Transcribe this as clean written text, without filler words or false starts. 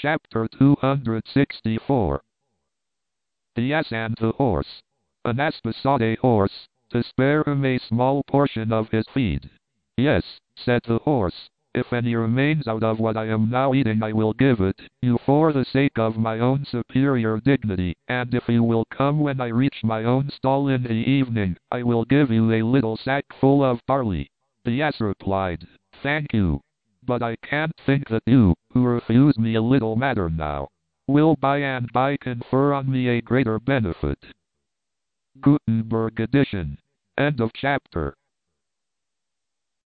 Chapter 264. The Ass and the Horse. An ass besought a horse to spare him a small portion of his feed. "Yes," said the horse, "if any remains out of what I am now eating I will give it you for the sake of my own superior dignity, and if you will come when I reach my own stall in the evening, I will give you a little sack full of barley." The ass replied, "Thank you, but I can't think that you, who refuse me a little matter now, will by and by confer on me a greater benefit." Gutenberg edition. End of chapter.